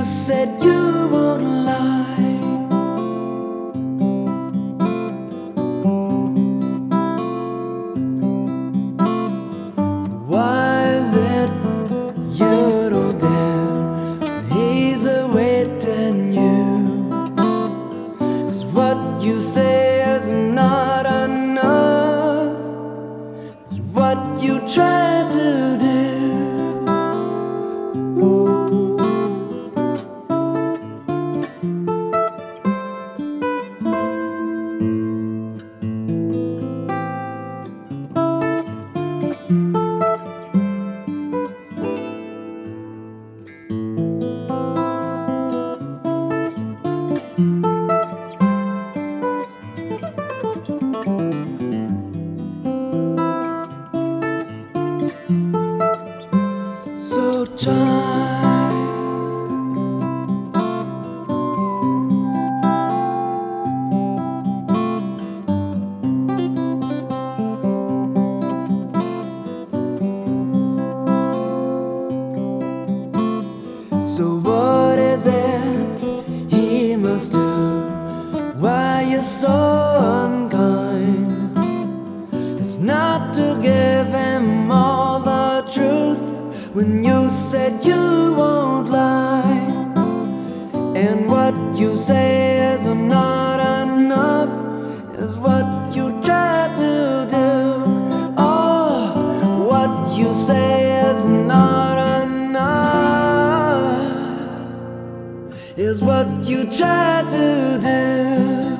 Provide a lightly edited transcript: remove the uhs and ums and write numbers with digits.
you said you won't lie. Why is it you don't dare when he's awaiting you? 'Cause what you say is not enough. It's what you try to do. So try. So what is it he must do? Why you're so unkind? It's not to give him all the truth when you said you won't lie. And what you say is not enough is what you try to do. Oh, what you say is not enough is what you try to do.